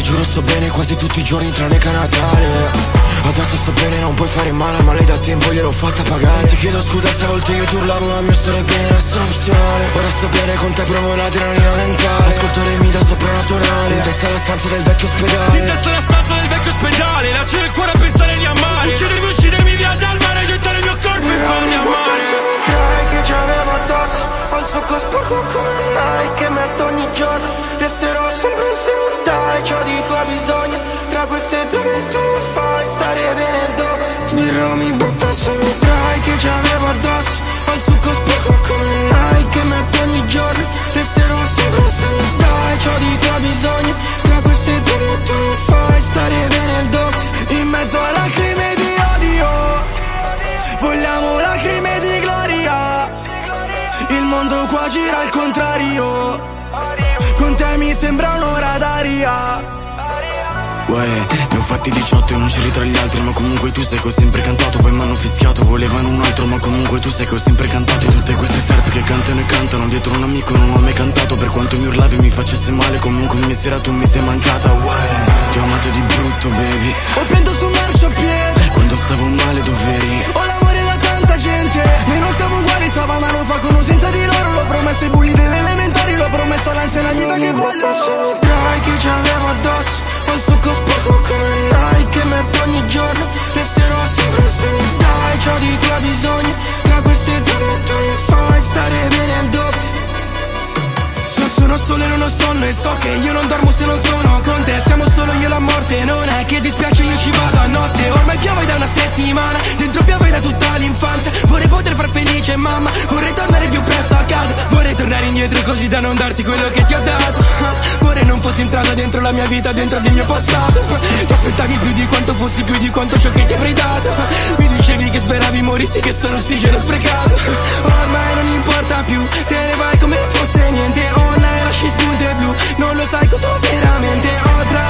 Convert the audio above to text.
giuro sto bene quasi tutti i giorni tranne che a Natale. Adesso sto bene, non puoi fare male, ma lei da tempo gliel'ho fatta pagare. Ti chiedo scusa se a volte io ti urlavo, ma mio stare bene è solo opzionale. Ora sto bene con te, provo l'adrenalina mentale. Ascolto le mita soprannaturali. In testa la stanza del vecchio ospedale. In testa la stanza del vecchio ospedale. Lascio il cuore a pensare di amare. Uccidermi via dal mare. Gettare il mio corpo in fondi a mare. Sai che ci avevo addosso, ho il succo sporco come mai che metto ogni giorno. Resterò sempre se dai, c'ho di tuo bisogno. Tra queste due tu mi fai stare bene il dopo. Sbirro mi butta su, dai che ci avevo addosso, ho il succo sporco come mai che metto ogni giorno. Resterò sempre se dai, c'ho di tuo bisogno. Tra queste due tu mi fai stare bene il dopo. In mezzo a lacrime di odio vogliamo lacrime di gloria. Il mondo qua gira al contrario, con te mi sembra un'ora d'aria. Uè, ne ho fatti 18 e non c'eri tra gli altri, ma comunque tu sai che ho sempre cantato. Poi m'hanno fischiato, volevano un altro, ma comunque tu sai che ho sempre cantato. E tutte queste serpe che cantano e cantano dietro un amico non ho mai cantato. Per quanto mi urlavi e mi facesse male, comunque ogni sera tu mi sei mancata. Uè, ti ho amato di brutto baby, Ho pianto su marciapiede quando stavo male dov'eri? ho l'amore da tanta gente. Noi non siamo uguali, stava a mano fa con senza di loro. L'ho promesso ai bulli delle elementari, l'ho promesso all'ansia la vita che voglio. Dai che ci avevo addosso, ho il succo sporco come Nike che metto ogni giorno. Resterò sempre se dai, c'ho di tuo bisogno. Tra queste due tu mi fai stare bene al dopo. Sono solo e non ho sonno e so che io non dormo se non sono con te. Siamo solo io e la morte, non è che dispiace, io ci vado a nozze. Ormai piove da una settimana, dentro piove da tutta l'infanzia. Vorrei poter far felice mamma, vorrei tornare più presto a casa. Vorrei tornare indietro così da non darti quello che ti ho dato. Vorrei non fossi entrata dentro la mia vita, dentro il mio passato. Ti aspettavi più di quanto fossi, più di quanto ciò che ti avrei dato. Mi dicevi che speravi morissi, che sono ossigeno sprecato. Ormai non importa più, te ne vai come fosse niente. Online lasci spunte blu, non lo sai cosa veramente ho tra